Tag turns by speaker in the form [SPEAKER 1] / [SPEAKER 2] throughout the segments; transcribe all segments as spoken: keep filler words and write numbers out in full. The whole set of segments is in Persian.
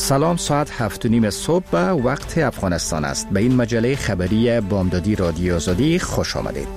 [SPEAKER 1] سلام، ساعت هفت و نیم صبح به وقت افغانستان است. به این مجله خبری بامدادی رادیو آزادی خوش آمدید.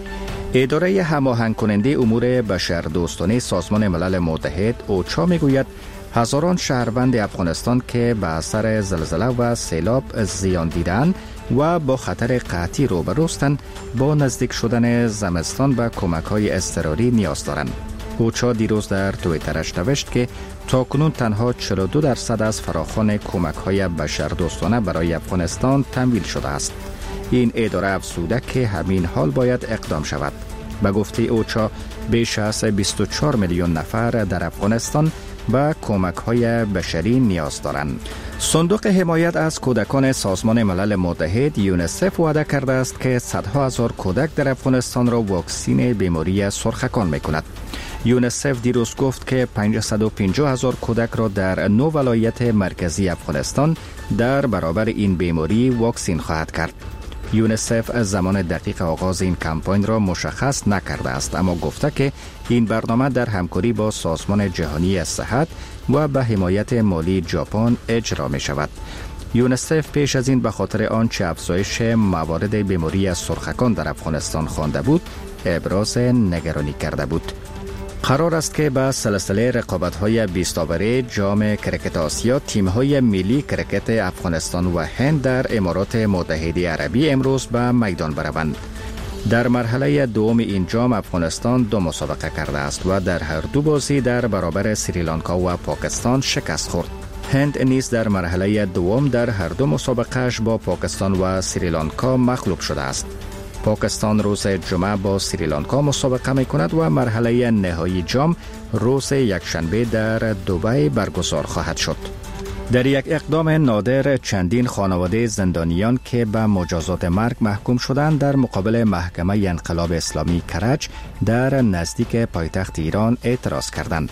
[SPEAKER 1] اداره هماهنگ کننده امور بشردوستانه سازمان ملل متحد اوچا میگوید هزاران شهروند افغانستان که به اثر زلزله و سیلاب زیان دیدند و با خطر قحطی روبروستند با نزدیک شدن زمستان به کمک‌های اضطراری نیاز دارند. اوچا دیروز در توییترش نوشت که تاکنون تنها چهل و دو درصد از فراخوان کمک‌های بشردوستانه برای افغانستان تمویل شده است. این اداره افزوده که همین حال باید اقدام شود. به گفته اوچا بیش از بیست و چهار میلیون نفر در افغانستان به کمک‌های بشری نیاز دارند. صندوق حمایت از کودکان سازمان ملل متحد یونیسف وعده کرده است که صدها هزار کودک در افغانستان را واکسین بیماری سرخکان می‌کند. یونیسف دیروز گفت که پانصد و پنجاه هزار کودک را در نه ولایت مرکزی افغانستان در برابر این بیماری واکسین خواهد کرد. یونیسف از زمان دقیق آغاز این کمپاین را مشخص نکرده است، اما گفته که این برنامه در همکاری با سازمان جهانی صحت و به حمایت مالی ژاپن اجرا می شود. یونیسف پیش از این به خاطر آنچه افزایش موارد بیماری سرخکان در افغانستان خوانده بود، ابراز نگرانی کرده بود. قرار است که به سلسله رقابت‌های بیست آوره جام کرکت آسیا تیم‌های ملی کرکت افغانستان و هند در امارات متحده عربی امروز به میدان بروند. در مرحله دوم این جام افغانستان دو مسابقه کرده است و در هر دو بازی در برابر سریلانکا و پاکستان شکست خورد. هند نیز در مرحله دوم در هر دو مسابقه‌اش با پاکستان و سریلانکا مغلوب شده است. پاکستان روز جمعه با سریلانکا مسابقه می کند و مرحله نهایی جام روز یکشنبه در دبی برگزار خواهد شد. در یک اقدام نادر چندین خانواده زندانیان که به مجازات مرگ محکوم شدند در مقابل محکمه انقلاب اسلامی کرج در نزدیک پایتخت ایران اعتراض کردند.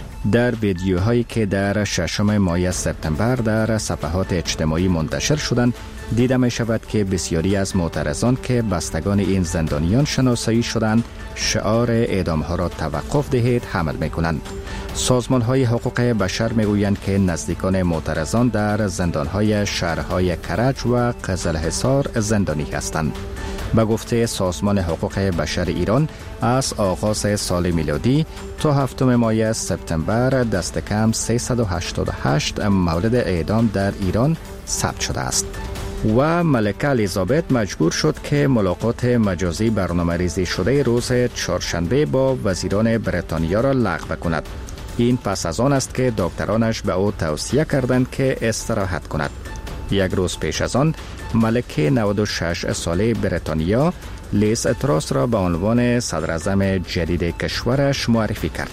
[SPEAKER 1] در ویدیوهایی که در ششم ماه سپتامبر در صفحات اجتماعی منتشر شدند دیده می شود که بسیاری از معترضان که بستگان این زندانیان شناسایی شدند شعار اعدام ها را توقف دهید حمل می کنند. سازمان های حقوق بشر می گویند که نزدیکان معترضان در زندان های شهرهای کرج و قزلحصار زندانی هستند. به گفته سازمان حقوق بشر ایران از آغاز سال میلادی تا هفتم ماه سپتامبر دست کم سیصد و هشتاد و هشت مورد اعدام در ایران ثبت شده است. و ملکه الیزابت مجبور شد که ملاقات مجازی برنامه‌ریزی شده روز چهارشنبه با وزیران بریتانیا را لغو کند. این پس از آن است که دکترانش به او توصیه کردند که استراحت کند. یک روز پیش از آن ملکه نود و شش ساله بریتانیا لیز تراس را به عنوان صدراعظم جدید کشورش معرفی کرد.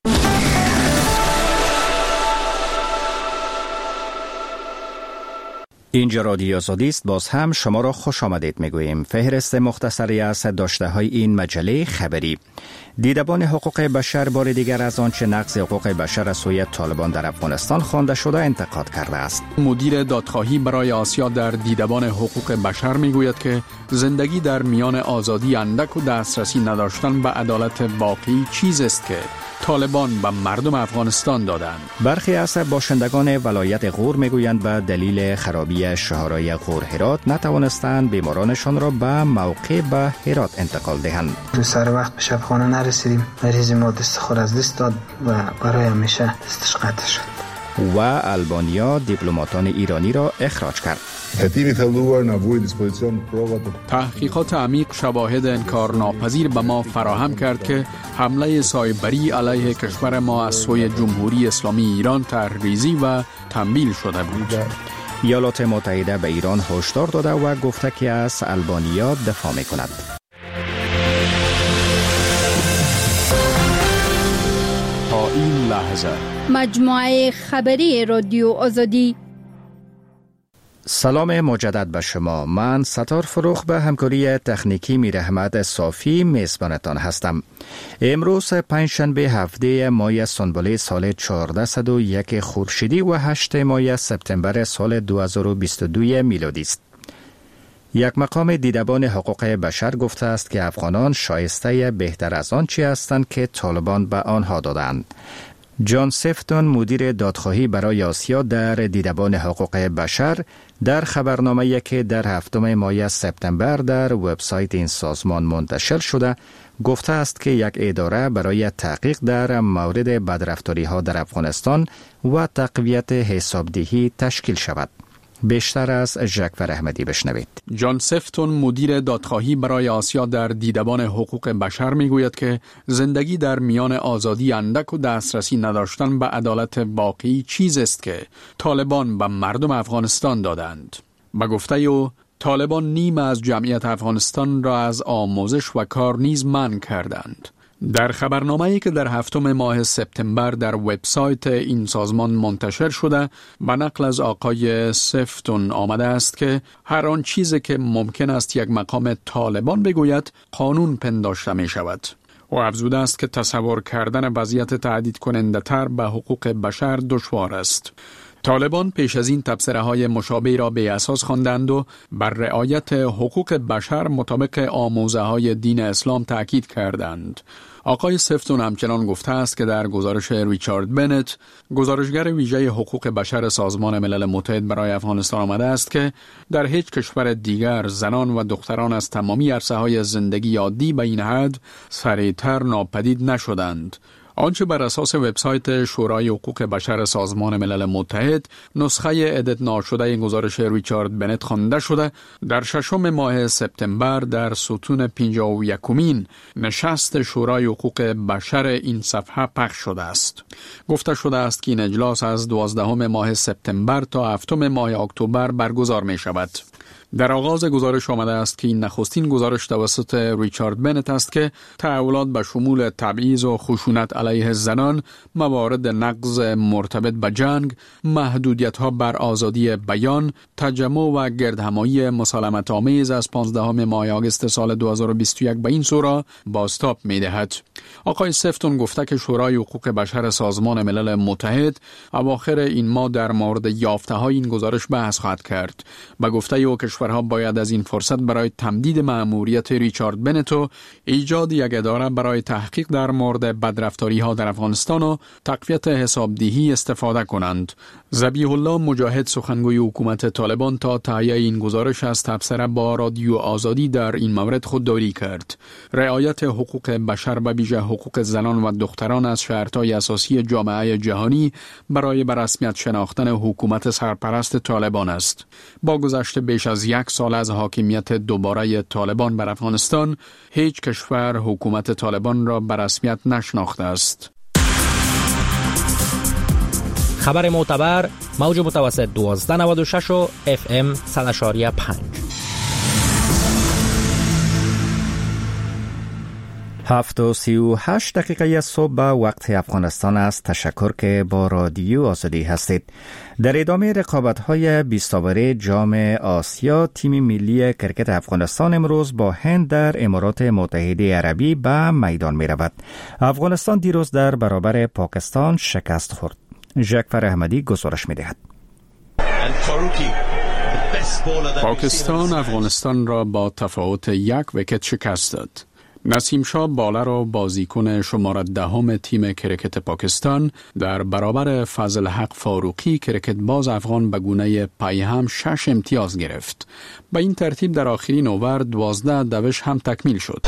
[SPEAKER 1] اینجا رادیو آزادی است. باز هم شما را خوش آمدید میگوییم. فهرست مختصری از داشته های این مجله خبری. دیدبان حقوق بشر بار دیگر از آنچه نقض حقوق بشر از سوی طالبان در افغانستان خوانده شده انتقاد کرده است.
[SPEAKER 2] مدیر دادخواهی برای آسیا در دیدبان حقوق بشر میگوید که زندگی در میان آزادی اندک و دسترسی نداشتن به عدالت واقعی چیز است که طالبان به مردم افغانستان دادند.
[SPEAKER 1] برخی از باشندگان ولایت غور میگویند به دلیل خرابی شهرهای غور هرات نتوانستند بیمارانشان را به موقع به هرات انتقال دهند.
[SPEAKER 3] سر وقت به شفاخانه نرسیدیم. مریض ما دست خود از دست داد و برای همیشه دستش قطع شد.
[SPEAKER 1] و البانیا دیپلماتان ایرانی را اخراج کرد.
[SPEAKER 2] تحقیقات عمیق شواهد انکارناپذیر به ما فراهم کرد که حمله سایبری علیه کشور ما از سوی جمهوری اسلامی ایران طرح‌ریزی و تمویل شده بود.
[SPEAKER 1] ایالات متحده به ایران هشدار داده و گفته که از البانیا دفاع می‌کند.
[SPEAKER 2] تا این لحظه
[SPEAKER 4] مجموعه خبری رادیو آزادی.
[SPEAKER 1] سلام مجدد به شما. من ستار فروخ به همکاری تکنیکی میر احمد صافی میزبانتان هستم. امروز پنجشنبه هفده ماه سنبله سال چهارصد و یک خورشیدی و هشت ماه سپتامبر سال دو هزار و بیست و دو میلادی است. یک مقام دیدبان حقوق بشر گفته است که افغانان شایسته بهتر از آن چی هستند که طالبان به آنها دادند. جان سفتون مدیر دادخواهی برای آسیا در دیدبان حقوق بشر در خبرنامه‌ای که در هفتم ماه سپتامبر در وبسایت این سازمان منتشر شده گفته است که یک اداره برای تحقیق در مورد بدرفتاری‌ها در افغانستان و تقویت حسابدهی تشکیل شود. بیشتر از جعفر احمدی بشنوید.
[SPEAKER 2] جان سفتون مدیر دادخواهی برای آسیا در دیدبان حقوق بشر میگوید که زندگی در میان آزادی اندک و دسترسی نداشتن به عدالت واقعی چیز است که طالبان به مردم افغانستان دادند. به گفته او طالبان نیم از جمعیت افغانستان را از آموزش و کار نیز منع کردند. در خبرنامه‌ای که در هفتم ماه سپتامبر در وبسایت این سازمان منتشر شده به نقل از آقای سفتون آمده است که هر آن چیزی که ممکن است یک مقام طالبان بگوید قانون پنداشته می شود. و افزوده است که تصور کردن وضعیت تهدید کننده تر به حقوق بشر دشوار است. طالبان پیش از این تبصره های مشابه را به اساس خواندند و بر رعایت حقوق بشر مطابق آموزه های دین اسلام تاکید کردند. آقای سفتون همچنان گفته است که در گزارش ریچارد بنت، گزارشگر ویژه حقوق بشر سازمان ملل متحد برای افغانستان آمده است که در هیچ کشور دیگر زنان و دختران از تمامی عرصه های زندگی عادی به این حد سریعتر ناپدید نشدند. آنچه بر اساس وبسایت شورای حقوق بشر سازمان ملل متحد نسخه ادیت ناشده گزارش ریچارد بنت خوانده شده، در ششم ماه سپتامبر در ستون پنجاه و یکمین نشست شورای حقوق بشر این صفحه پخش شده است. گفته شده است که این اجلاس از دوازدهم ماه سپتامبر تا هفتم ماه اکتبر برگزار می شود. در آغاز گزارش آمده است که این نخستین گزارش توسط ریچارد بنت است که تحولات به شمول تبعیض و خشونت علیه زنان، موارد نقض مرتبط به جنگ، محدودیت‌ها بر آزادی بیان، تجمع و گردهمایی مسالمت آمیز از پانزدهم ماه آگوست سال دو هزار و بیست و یک به این سو را بازتاب می‌دهد. آقای سفتون گفته که شورای حقوق بشر سازمان ملل متحد اواخر این ماه در مورد یافته‌های این گزارش بحث خواهد کرد. به گفته او کشورها باید از این فرصت برای تمدید مأموریت ریچارد بنت و ایجاد یک اداره برای تحقیق در مورد بدرفتاری‌ها در افغانستان و تقویت حسابدهی استفاده کنند. ذبیح الله مجاهد سخنگوی حکومت طالبان تا تهیه این گزارش از تبصره با رادیو آزادی در این مورد خودداری کرد. رعایت حقوق بشر و ویژه حقوق زنان و دختران از شرط‌های اساسی جامعه جهانی برای به رسمیت شناختن حکومت سرپرست طالبان است. با گذشت بیش از یک سال از حاکمیت دوباره طالبان بر افغانستان، هیچ کشور حکومت طالبان را به رسمیت نشناخته است.
[SPEAKER 5] خبر معتبر، موج متوسط دوازده نود و شش و اف ام صد و پنج.
[SPEAKER 1] هفت و سی و هشت دقیقه صبح به وقت افغانستان است. تشکر که با رادیو آزادی هستید. در ادامه رقابت‌های بیست اوور جام آسیا، تیم ملی کرکت افغانستان امروز با هند در امارات متحده عربی به میدان می رود. افغانستان دیروز در برابر پاکستان شکست خورد. جعفر احمدی گزارش می دهد.
[SPEAKER 2] پاکستان افغانستان را با تفاوت یک ویکت شکست داد. نسیم شاه بالر و بازیکن شماره دهم تیم کرکت پاکستان در برابر فضل حق فاروقی کرکت باز افغان به گونه پیهم شش امتیاز گرفت. به این ترتیب در آخرین اوور دوازده دوش هم تکمیل شد.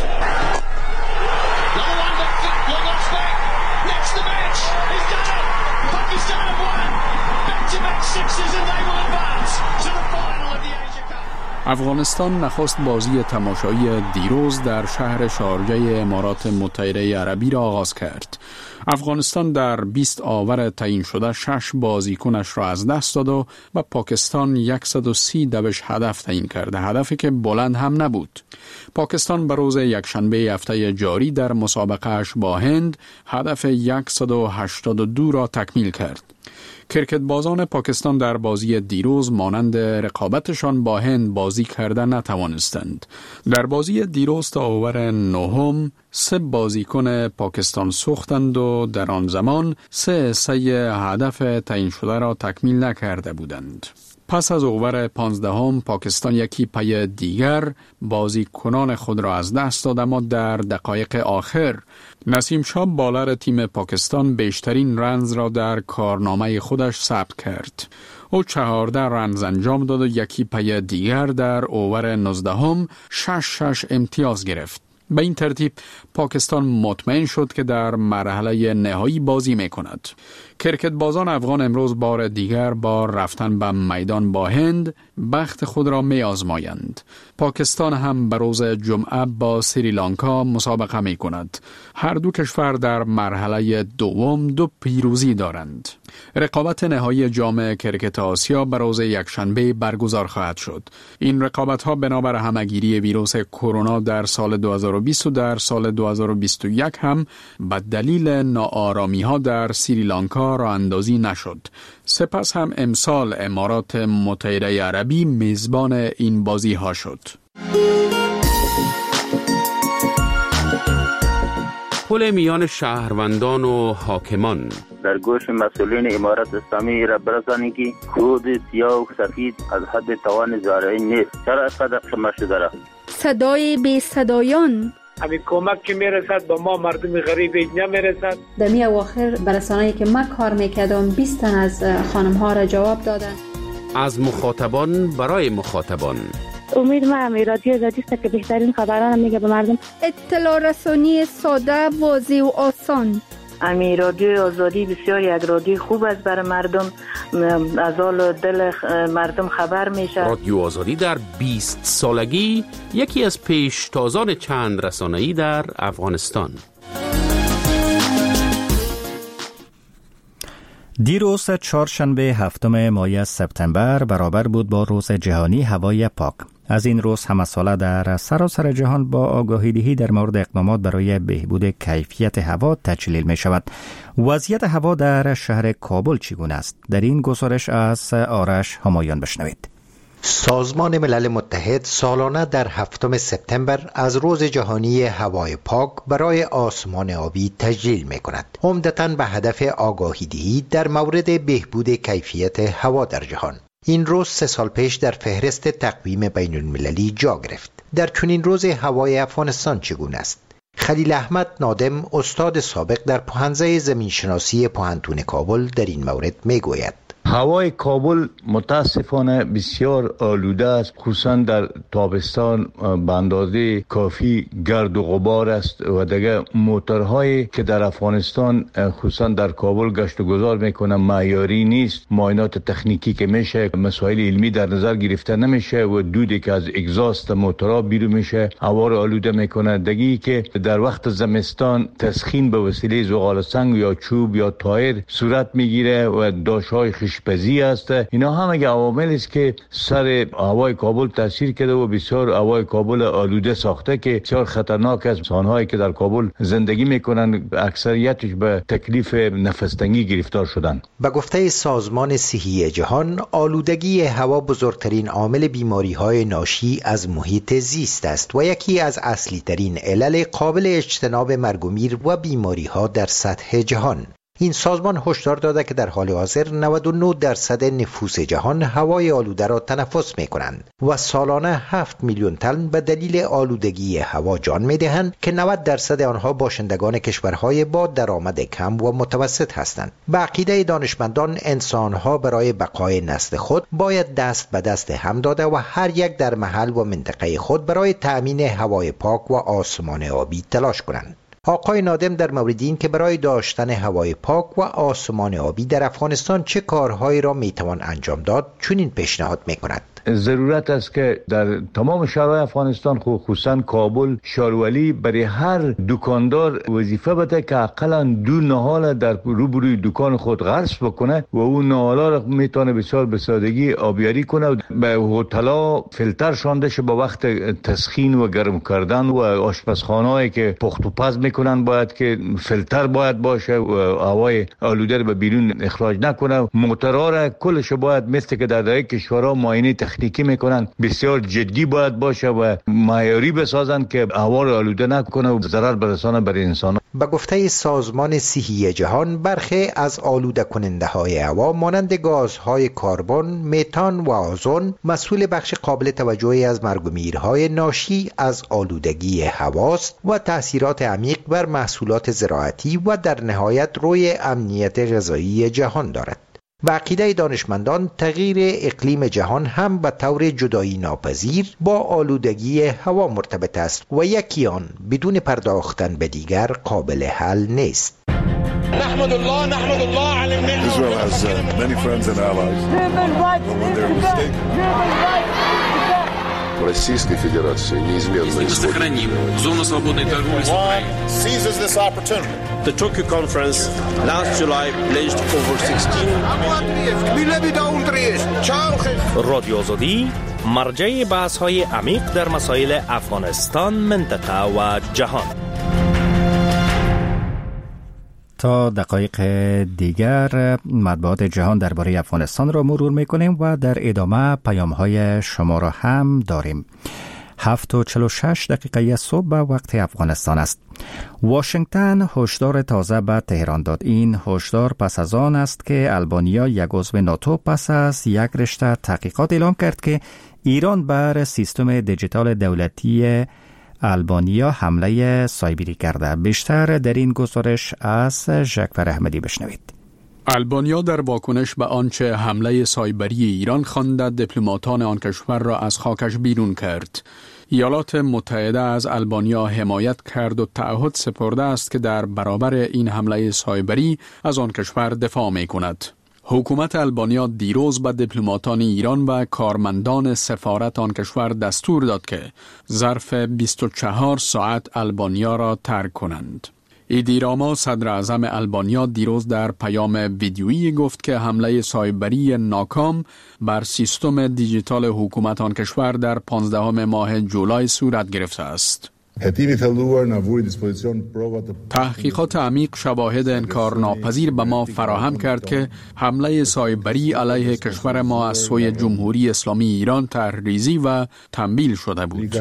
[SPEAKER 2] افغانستان نخست بازی تماشایی دیروز در شهر شارجه امارات متحده عربی را آغاز کرد. افغانستان در بیست آور تعیین شده شش بازیکنش را از دست داد و به پاکستان صد و سی دوش هدف تعیین کرده، هدفی که بلند هم نبود. پاکستان به روز یکشنبه هفته جاری در مسابقهش با هند هدف صد و هشتاد و دو را تکمیل کرد. کرکت بازان پاکستان در بازی دیروز مانند رقابتشان با هند بازی کرده نتوانستند. در بازی دیروز تا اوور نهم سه بازیکن پاکستان سوختند و در آن زمان سه سه هدف تعیین شده را تکمیل نکرده بودند. پس از اوور پانزدهم پاکستان یکی پی دیگر بازیکنان خود را از دست داد، اما در دقایق آخر نسیم شاه بالر تیم پاکستان بیشترین رنز را در کارنامه خودش ثبت کرد. او چهارده رنز انجام داد و یکی پی دیگر در اوور نوزدهم شش شش امتیاز گرفت. به این ترتیب پاکستان مطمئن شد که در مرحله نهایی بازی می کند. کرکت بازان افغان امروز بار دیگر با رفتن به میدان با هند بخت خود را می آزمایند. پاکستان هم به روز جمعه با سریلانکا مسابقه می کند. هر دو کشور در مرحله دوم دو پیروزی دارند. رقابت نهایی جام کرکت آسیا به روز یکشنبه برگزار خواهد شد. این رقابت ها بنابر همهگیری ویروس کرونا در سال دو هزار و بیست و در سال دو هزار و بیست و یک هم به دلیل ناآرامی ها در سریلانکا راه اندازی نشد. سپس هم امسال امارات متحده عربی میزبان این بازی ها شد.
[SPEAKER 6] پل میان شهروندان و حاکمان
[SPEAKER 7] در گوش مسئولین امارت اسلامی را برسانید که خود سیاه و سفید از حد توان زارعی نیست. چرا اینقدر شما شده را؟
[SPEAKER 4] صدای بی صدایان
[SPEAKER 8] همین کمک که میرسد به ما مردم غریب نمیرسد.
[SPEAKER 9] در می اواخر برسانه‌ای که من کار میکردم بیست تن از خانم ها را جواب دادن.
[SPEAKER 6] از مخاطبان برای مخاطبان.
[SPEAKER 10] امید ما هم رادیو آزادی است که بهترین خبران میگه به مردم.
[SPEAKER 4] اطلاع رسانی ساده، واضح و آسان.
[SPEAKER 11] امی رادیو آزادی بسیار یک رادیو خوب است برای مردم، از حال دل مردم خبر میشه.
[SPEAKER 6] رادیو آزادی در بیست سالگی یکی از پیشتازان چند رسانه‌ای در افغانستان.
[SPEAKER 1] دیروز چهارشنبه هفتم ماه سپتامبر برابر بود با روز جهانی هوای پاک. از این روز همه ساله در سراسر جهان با آگاهی دهی در مورد اقدامات برای بهبود کیفیت هوا تجلیل می شود. وضعیت هوا در شهر کابل چگونه است؟ در این گزارش از آرش همایان بشنوید.
[SPEAKER 12] سازمان ملل متحد سالانه در هفتم سپتامبر از روز جهانی هوای پاک برای آسمان آبی تجلیل می کند، عمدتاً به هدف آگاهی دهی در مورد بهبود کیفیت هوا در جهان. این روز سه سال پیش در فهرست تقویم بین المللی جا گرفت. در چنین روز هوای افغانستان چگونه است؟ خلیل احمد نادم، استاد سابق در پوهنځی زمینشناسی پوهنتون کابل، در این مورد می گوید:
[SPEAKER 13] هوای کابل متاسفانه بسیار آلوده است، خصوصا در تابستان به اندازه کافی گرد و غبار است و دیگه موتورهایی که در افغانستان خصوصا در کابل گشت و گذار میکنن معیاری نیست. معاینات تکنیکی که میشه، مسائل علمی در نظر گرفته نمیشه و دودی که از اگزاست موتورها بیرون میشه هوا را آلوده میکنه. دیگه که در وقت زمستان تسخین به وسیله زغال سنگ یا چوب یا تایر صورت میگیره و داشهای خشپزی است. اینا همه عوامل است که سر هوای کابل تاثیر کرده و بسیار هوای کابل آلوده ساخته که بسیار خطرناک است. انسان‌هایی که در کابل زندگی میکنن اکثریتش به تکلیف نفس تنگی گرفتار شدن.
[SPEAKER 12] به گفته سازمان صحی جهان، آلودگی هوا بزرگترین عامل بیماری‌های ناشی از محیط زیست است و یکی از اصلی ترین علل قابل اجتناب مرگ و میر و بیماری‌ها در سطح جهان. این سازمان هشدار داده که در حال حاضر نود و نه درصد نفوس جهان هوای آلوده را تنفس می کنند و سالانه هفت میلیون تن به دلیل آلودگی هوا جان می دهند که نود درصد آنها باشندگان کشورهای با درآمد کم و متوسط هستند. به عقیده دانشمندان، انسانها برای بقای نسل خود باید دست به دست هم داده و هر یک در محل و منطقه خود برای تأمین هوای پاک و آسمان آبی تلاش کنند. آقای نادم در مورد این که برای داشتن هوای پاک و آسمان آبی در افغانستان چه کارهایی را میتوان انجام داد، چنین پیشنهاد میکند:
[SPEAKER 13] ضرورت است که در تمام شهرهای افغانستان، خصوصا کابل، شارولی، برای هر دکاندار وظیفه بده که حداقل دو نهال در روبروی دکان خود غرس بکنه و اون نهالا را میتونه بسیار به سادگی آبیاری کنه و به هتل‌ها فیلتر شانده شه با وقت تسخین و گرم کردن و آشپزخانه‌ای که پخت و پز میکنن باید که فیلتر باید باشه و هوای آلوده رو به بیرون اخراج نکنه. موتورها را کلش باید مثل که در دیگر کشورها معاینه تکنیکی میکنن بسیار جدی باید باشه و معیاری بسازن که هوا را آلوده نکنه و ضرر برسانه بر انسان.
[SPEAKER 12] به گفته سازمان صحی جهان، برخی از آلوده کننده های هوا مانند گازهای کربن، متان و آزون مسئول بخش قابل توجهی از مرگ و میرهای ناشی از آلودگی هواست و تأثیرات عمیق بر محصولات زراعتی و در نهایت روی امنیت غذایی جهان دارد. و عقیده دانشمندان تغییر اقلیم جهان هم به طور جدایی ناپذیر با آلودگی هوا مرتبط است و یکی آن بدون پرداختن به دیگر قابل حل نیست.
[SPEAKER 14] نحمد الله نحمد الله على النعمة. Israel has uh, many friends and allies. But when they're mistaken.
[SPEAKER 15] Российской Федерации неизменно исходит.
[SPEAKER 14] Сохраним зону свободной торговли с Украиной. Seizes this opportunity.
[SPEAKER 16] The Tokyo conference last July pledged over sixteen.
[SPEAKER 5] رادیو آزادی مرجع بحث‌های عمیق در مسائل افغانستان، منطقه و جهان.
[SPEAKER 1] تا دقایق دیگر مطبوعات جهان درباره افغانستان را مرور می‌کنیم و در ادامه پیام‌های شما را هم داریم. هفت و چهل و شش دقیقه صبح به وقت افغانستان است. واشنگتن هشدار تازه به تهران داد. این هشدار پس از آن است که آلبانیا یک عضو ناتو پس از یک رشته تحقیقات اعلام کرد که ایران بر سیستم دیجیتال دولتی آلبانیا حمله سایبری کرده. بیشتر در این گزارش از ژکفر احمدی بشنوید.
[SPEAKER 2] آلبانیا در واکنش به آنچه حمله سایبری ایران خوانده دیپلماتان آن کشور را از خاکش بیرون کرد. ایالات متحده از آلبانیا حمایت کرد و تعهد سپرده است که در برابر این حمله سایبری از آن کشور دفاع می کند. حکومت آلبانیا دیروز به دیپلماتان ایران و کارمندان سفارت آن کشور دستور داد که ظرف بیست و چهار ساعت آلبانیا را ترک کنند. ایدی راما صدر اعظم آلبانیا دیروز در پیام ویدیویی گفت که حمله سایبری ناکام بر سیستم دیجیتال حکومت آن کشور در پانزدهم ماه جولای صورت گرفته است. تحقیقات عمیق شواهد انکارناپذیر به ما فراهم کرد که حمله سایبری علیه کشور ما از سوی جمهوری اسلامی ایران طرحریزی و تمویل شده بود.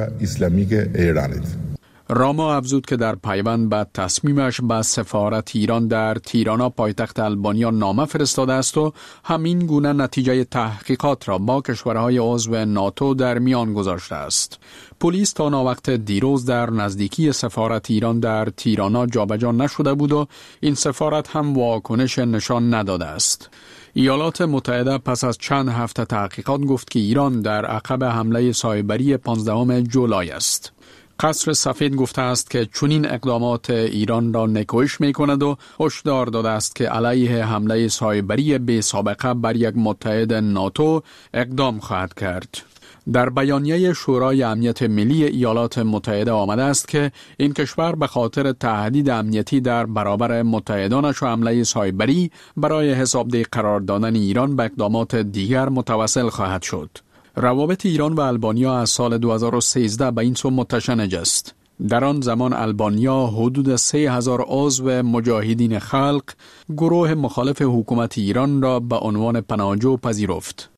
[SPEAKER 2] راما افزود که در پیوند به تصمیمش به سفارت ایران در تیرانا پایتخت آلبانیا نامه فرستاده است و همین گونه نتیجه تحقیقات را با کشورهای عضو ناتو در میان گذاشته است. پلیس تا ناوقت دیروز در نزدیکی سفارت ایران در تیرانا جابجا نشده بود و این سفارت هم واکنش نشان نداده است. ایالات متحده پس از چند هفته تحقیقات گفت که ایران در عقب حمله سایبری پانزدهم جولای است. قصر سفید گفته است که چنین اقدامات ایران را نکوهش می کند و هشدار داده است که علیه حمله سایبری بی سابقه بر یک متحد ناتو اقدام خواهد کرد. در بیانیه شورای امنیت ملی ایالات متحده آمده است که این کشور به خاطر تهدید امنیتی در برابر متحدانش و حمله سایبری برای حسابدهی قرار دادن ایران به اقدامات دیگر متوسل خواهد شد. روابط ایران و آلبانیا از سال دو هزار و سیزده به این سو متشنج است. در آن زمان آلبانیا حدود سه هزار عضو مجاهدین خلق گروه مخالف حکومت ایران را به عنوان پناهجو پذیرفت.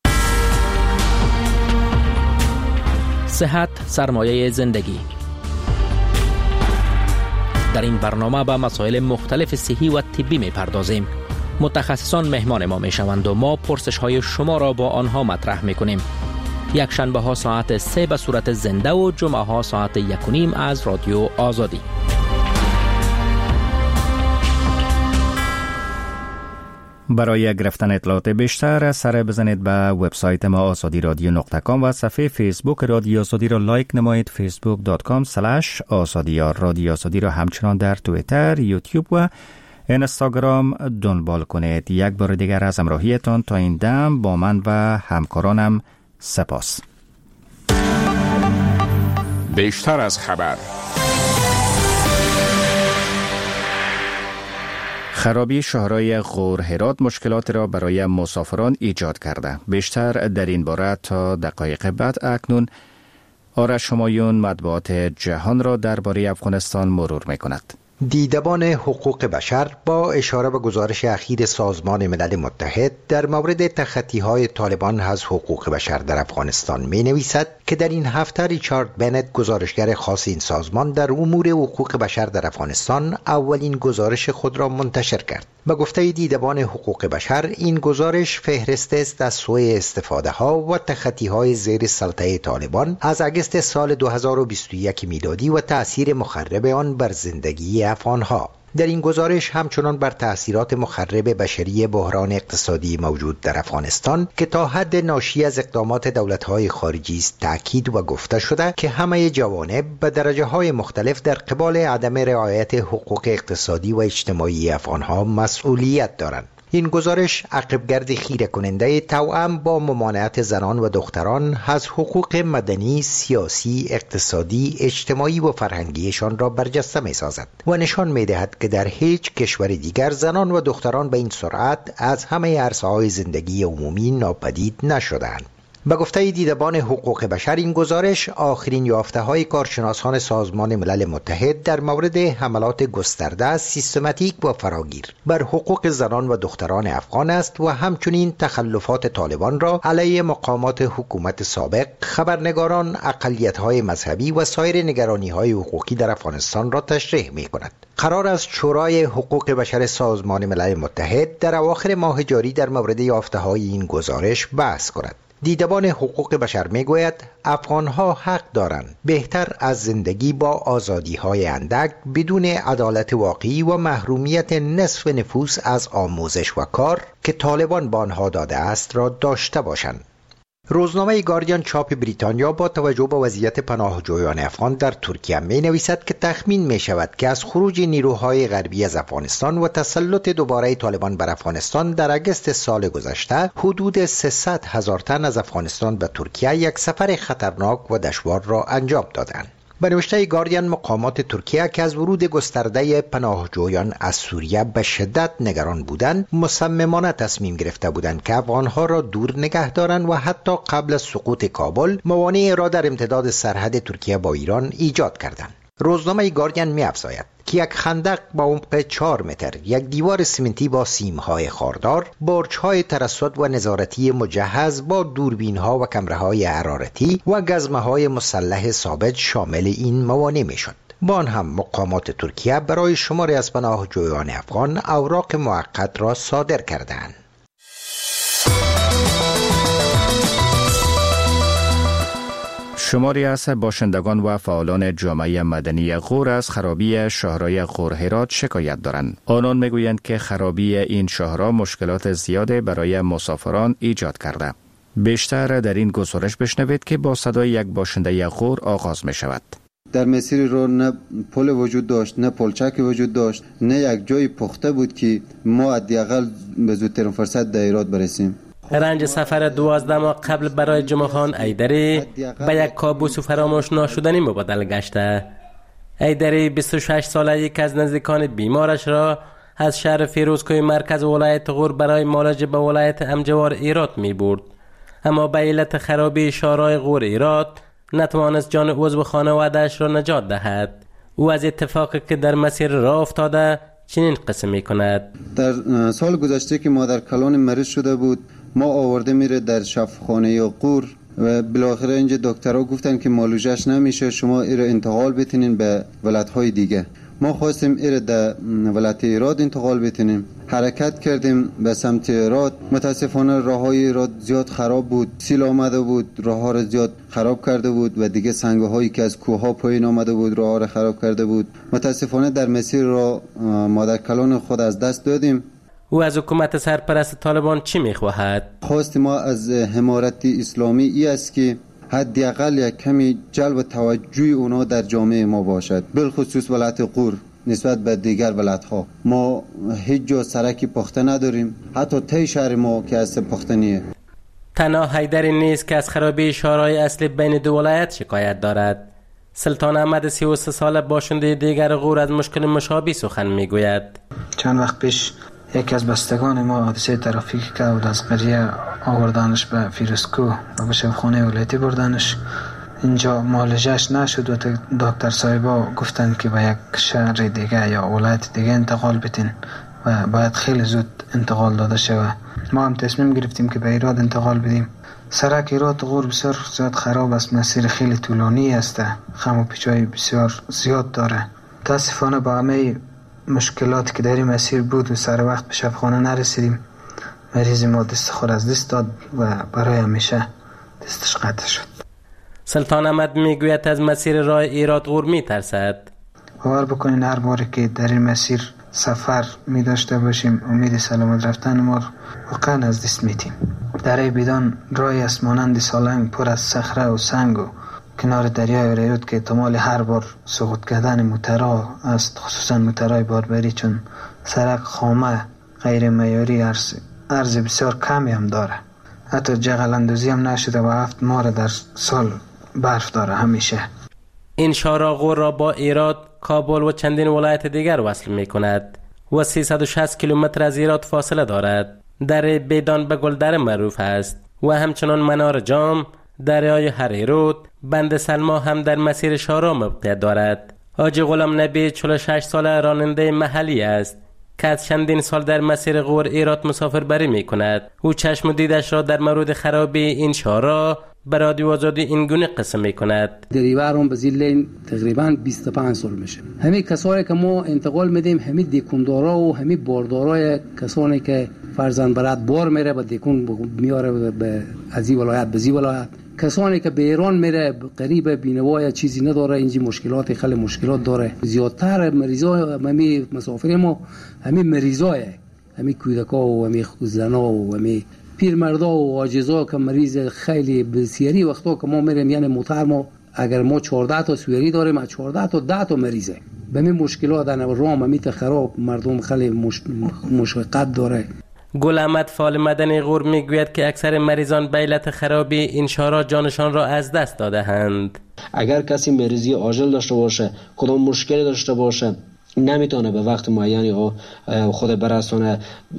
[SPEAKER 5] صحت سرمایه زندگی. در این برنامه به مسائل مختلف صحی و طبی می پردازیم. متخصصان مهمان ما می شوند و ما پرسش های شما را با آنها مطرح می کنیم. یک شنبه ها ساعت سه به صورت زنده و جمعه ها ساعت یک و نیم از رادیو آزادی.
[SPEAKER 1] برای گرفتن اطلاعات بیشتر سر بزنید به وبسایت ما آزادی رادیو نقطه کام و صفحه فیسبوک رادیو آزادی را لایک نمایید. فیسبوک دات کام اسلش آزادی یا رادیو آزادی را همچنان در توییتر، یوتیوب و اینستاگرام دنبال کنید. یک بار دیگر از همراهیتان تا این دم با من و همکارانم سپاس.
[SPEAKER 2] بیشتر از خبر.
[SPEAKER 1] خرابی شهرهای غور هرات مشکلات را برای مسافران ایجاد کرده. بیشتر در این باره تا دقایق بعد اکنون آرش همایون مطبوعات جهان را درباره افغانستان مرور می کند.
[SPEAKER 12] دیدبان حقوق بشر با اشاره به گزارش اخیر سازمان ملل متحد در مورد تخطی‌های طالبان از حقوق بشر در افغانستان می نویسد که در این هفته ریچارد بنت، گزارشگر خاص این سازمان در امور حقوق بشر در افغانستان، اولین گزارش خود را منتشر کرد. به گفته دیدبان حقوق بشر، این گزارش فهرست است از سوء استفاده ها و تخطی های زیر سلطه طالبان از اگست سال دو هزار و بیست و یک میلادی و تأثیر مخرب آن بر زندگی افغان ها. در این گزارش همچنان بر تأثیرات مخرب بشری بحران اقتصادی موجود در افغانستان که تا حد ناشی از اقدامات دولت‌های خارجی است تأکید و گفته شده که همه جوانب به درجه‌های مختلف در قبال عدم رعایت حقوق اقتصادی و اجتماعی افغان‌ها مسئولیت دارند. این گزارش عقبگرد خیره کننده توأم با ممانعت زنان و دختران از حقوق مدنی، سیاسی، اقتصادی، اجتماعی و فرهنگیشان را برجسته می سازد و نشان می دهد که در هیچ کشور دیگر زنان و دختران به این سرعت از همه عرصه‌های زندگی عمومی ناپدید نشدند. به گفته دیدبان حقوق بشر، این گزارش آخرین یافته‌های کارشناسان سازمان ملل متحد در مورد حملات گسترده، سیستماتیک و فراگیر بر حقوق زنان و دختران افغان است و همچنین تخلفات طالبان را علیه مقامات حکومت سابق، خبرنگاران، اقلیت‌های مذهبی و سایر نگرانی‌های حقوقی در افغانستان را تشریح می‌کند. قرار است شورای حقوق بشر سازمان ملل متحد در اواخر ماه جاری در مورد یافته‌های این گزارش بحث کند. دیدبان حقوق بشر میگوید افغانها حق دارند بهتر از زندگی با آزادی‌های اندک بدون عدالت واقعی و محرومیت نصف نفوس از آموزش و کار که طالبان به آنها داده است را داشته باشند. روزنامه گاردین چاپ بریتانیا با توجه به وضعیت پناهجویان افغان در ترکیه می نویسد که تخمین می شود که از خروج نیروهای غربی از افغانستان و تسلط دوباره طالبان بر افغانستان در اگست سال گذشته، حدود سیصد هزار تن از افغانستان به ترکیه یک سفر خطرناک و دشوار را انجام دادند. به نوشته گاردین، مقامات ترکیه که از ورود گسترده پناهجویان از سوریه به شدت نگران بودند، مصممانه تصمیم گرفته بودند که افغانها را دور نگه دارند و حتی قبل از سقوط کابل موانعی را در امتداد سرحد ترکیه با ایران ایجاد کردند. روزنامه گاردین می افزاید که یک خندق با عمق چهار متر، یک دیوار سیمنتی با سیم‌های خاردار، برج‌های ترصد و نظارتی مجهز با دوربین‌ها و کمره‌های حرارتی و گزمه‌های مسلح ثابت شامل این موانع می‌شد. با آن هم مقامات ترکیه برای شماری از پناهجویان افغان اوراق موقت را صادر کردند.
[SPEAKER 1] شماری از باشندگان و فعالان جامعه مدنی غور از خرابی شاهرای غور هرات شکایت دارند. آنان میگویند که خرابی این شاهرا مشکلات زیاده برای مسافران ایجاد کرده. بیشتر در این گزارش بشنوید که با صدای یک باشنده غور آغاز می شود.
[SPEAKER 17] در مسیر رو نه پل وجود داشت، نه پلچک وجود داشت، نه یک جای پخته بود که ما حداقل به زودترین فرصت در هرات برسیم.
[SPEAKER 5] رنج سفر دوازده ماه قبل برای جمعه خان ایدری به یک کابوس و فراموش ناشدنی مبادله گشته. ایدری بیست و شش ساله یک از نزدیکان بیمارش را از شهر فیروزکوی مرکز ولایت غور برای معالجه به ولایت امجوار ایرات می برد، اما به علت خرابی شاهرای غور ایرات نتوانست جان عضو خانواده‌اش را نجات دهد. او از اتفاقی که در مسیر راه افتاده چنین قسم می کند.
[SPEAKER 17] در سال گذشته که مادر کلان مریض شده بود، ما آورده میره در شفاخانه غور و بالاخره اینجا دکترها گفتن که معالجهش نمیشه، شما ایره انتقال بتونین به ولایت‌های دیگه. ما خواستیم ایره در ولایت ایرات انتقال بتونیم، حرکت کردیم به سمت ایرات. متاسفانه راههای ایرات زیاد خراب بود، سیل آمده بود، راهها را زیاد خراب کرده بود و دیگه سنگ‌هایی که از کوه‌ها پایین آمده بود راهها را خراب کرده بود. متاسفانه در مسیر را مادر کلان خود از دست دادیم.
[SPEAKER 5] او از حکومت سرپرست طالبان چی می‌خواهد؟
[SPEAKER 17] خواست ما از حمایت اسلامی ای است که حداقل یک کمی جلب توجه اونا در جامعه ما باشد، بالخصوص ولایت غور نسبت به دیگر ولایت‌ها. ما هیچ جا سرکی پخته نداریم، حتی تی شهر ما که از پختنیه.
[SPEAKER 5] تنها حیدری نیست که از خرابی شاهرای اصلی بین دو ولایت شکایت دارد. سلطان احمد سی و سه ساله باشنده دیگر غور از مشکل مشابه سخن میگوید.
[SPEAKER 3] چند وقت پیش یکی از بستگان ما حادثه ترافیکی که بود، از قریه آوردنش به فیروزکو و به شفاخانه ولایتی بردنش. اینجا معالجهش نشد و دکتر صاحبا گفتن که به یک شهر دیگه یا ولایت دیگه انتقال بتین و باید خیلی زود انتقال داده شود. ما هم تصمیم گرفتیم که به ایراد انتقال بدیم. سرک ایراد غور بسیار زیاد خراب است، مسیر خیلی طولانی است، خم و پیچای بسیار زیاد داره. تاسفانه با همه مشکلاتی که در این مسیر بود و سر وقت به شفاخانه نرسیدیم. مریض ما دست خود از دست داد و برای همیشه دستش قطع شد.
[SPEAKER 18] سلطان احمد میگوید از مسیر راه ایراد غور میترسد.
[SPEAKER 3] باور بکنین هر باری که در این مسیر سفر می داشته باشیم امید سلامت رفتن ما واقعا از دست میتیم. دره بیدان راهی است مانند سالنگ پر از صخره و سنگ و کنار دریای ریود که احتمال هر بار سقوط کردن موترها است، خصوصا موترهای باربری، چون سرک خامه غیر معیاری عرض بسیار کمی هم داره. حتی جغل اندازی هم نشده و هفت ماه در سال برف داره همیشه.
[SPEAKER 18] این شارع غور را با ایراد، کابل و چندین ولایت دیگر وصل می کند و سیصد و شصت کیلومتر از ایراد فاصله دارد. دره بیدان به گلدره معروف است و همچنان منار جام، دریای هریرود، بند سلما هم در مسیر شارع موقعیت دارد. حاجی غلام نبی چهل و شش ساله راننده محلی است که از چندین سال در مسیر غور ایراد مسافربری می کند. او چشم و دیدش را در مورد خرابی این شارع به رادیو آزادی این گونه قسم می کند.
[SPEAKER 19] دریورم به زیل تقریبا بیست و پنج سال میشه. همه کسایی که ما انتقال میدیم همه دیکوندارا و همه باردارای کسانی که فرزند برات بار میره به دیکون میاره به از این ولایت به این ولایت، کسانی که به ایران میره قریب بینوای چیزی نداره، اینجی مشکلات خیلی مشکلات داره. زیادتر مریضا همه مسافر ما همه مریضای همه کودکا و همه زنا و همه پیرمردا و عاجزا که مریض خیلی بسیاری وقتا که ما میریم، یعنی موتر ما اگر ما چهارده تا سویری داریم از چهارده تا ده تا مریضه. به همین مشکلات در رام همیت خراب مردم خیلی مش... مشقت داره.
[SPEAKER 18] گل احمد فال مدنی غور میگوید که اکثر مریضان به علت خرابی این شارع جانشان را از دست داده اند.
[SPEAKER 20] اگر کسی مریضی عاجل داشته باشه، کدام مشکلی داشته باشه، نمیتونه به وقت معینی خود برسونه.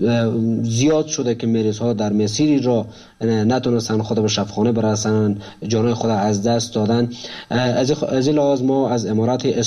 [SPEAKER 20] زیاد شده که مریض ها در مسیری را نتونستن خود به شفاخانه برسن، جانای خود از دست دادن. از این لحاظ ما از امارات